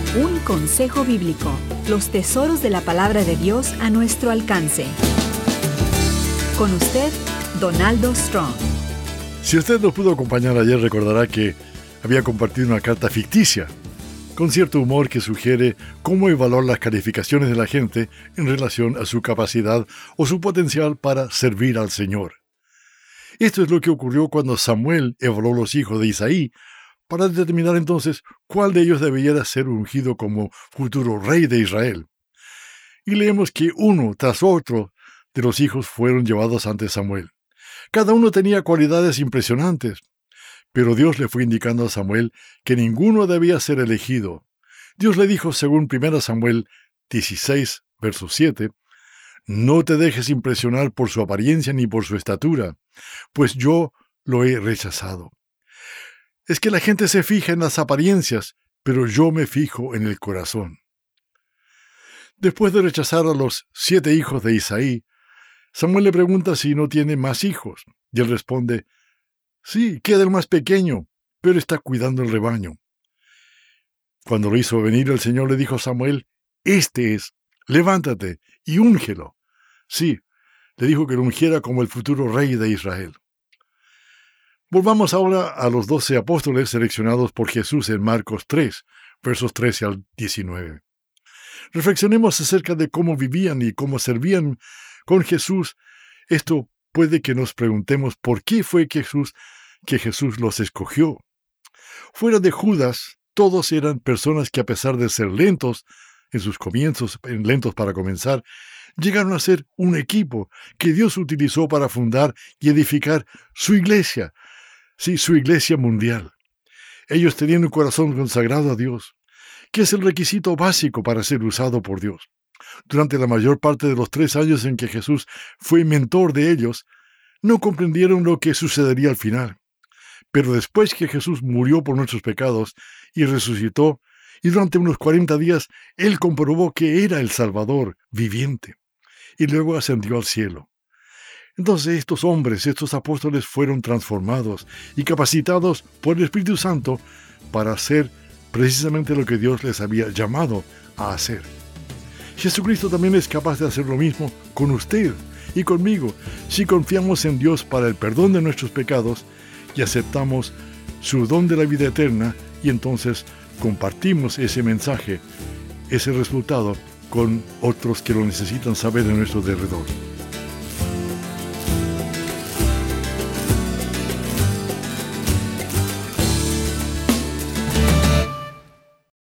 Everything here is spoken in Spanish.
Un consejo bíblico. Los tesoros de la palabra de Dios a nuestro alcance. Con usted, Donaldo Strong. Si usted nos pudo acompañar ayer, recordará que había compartido una carta ficticia, con cierto humor que sugiere cómo evaluar las calificaciones de la gente en relación a su capacidad o su potencial para servir al Señor. Esto es lo que ocurrió cuando Samuel evaluó los hijos de Isaí, para determinar entonces cuál de ellos debería ser ungido como futuro rey de Israel. Y leemos que uno tras otro de los hijos fueron llevados ante Samuel. Cada uno tenía cualidades impresionantes, pero Dios le fue indicando a Samuel que ninguno debía ser elegido. Dios le dijo, según 1 Samuel 16, verso 7, «No te dejes impresionar por su apariencia ni por su estatura, pues yo lo he rechazado». Es que la gente se fija en las apariencias, pero yo me fijo en el corazón. Después de rechazar a los 7 hijos de Isaí, Samuel le pregunta si no tiene más hijos, y él responde, «Sí, queda el más pequeño, pero está cuidando el rebaño». Cuando lo hizo venir, el Señor le dijo a Samuel, «Este es, levántate y úngelo». Sí, le dijo que lo ungiera como el futuro rey de Israel. Volvamos ahora a los 12 apóstoles seleccionados por Jesús en Marcos 3, versos 13 al 19. Reflexionemos acerca de cómo vivían y cómo servían con Jesús. Esto puede que nos preguntemos por qué fue que Jesús los escogió. Fuera de Judas, todos eran personas que, a pesar de ser lentos en sus comienzos, lentos para comenzar, llegaron a ser un equipo que Dios utilizó para fundar y edificar su iglesia. Sí, su iglesia mundial. Ellos tenían un corazón consagrado a Dios, que es el requisito básico para ser usado por Dios. Durante la mayor parte de los 3 años en que Jesús fue mentor de ellos, no comprendieron lo que sucedería al final. Pero después que Jesús murió por nuestros pecados y resucitó, y durante unos 40 días, Él comprobó que era el Salvador viviente, y luego ascendió al cielo. Entonces estos hombres, estos apóstoles fueron transformados y capacitados por el Espíritu Santo para hacer precisamente lo que Dios les había llamado a hacer. Jesucristo también es capaz de hacer lo mismo con usted y conmigo si confiamos en Dios para el perdón de nuestros pecados y aceptamos su don de la vida eterna, y entonces compartimos ese mensaje, ese resultado, con otros que lo necesitan saber en nuestro derredor.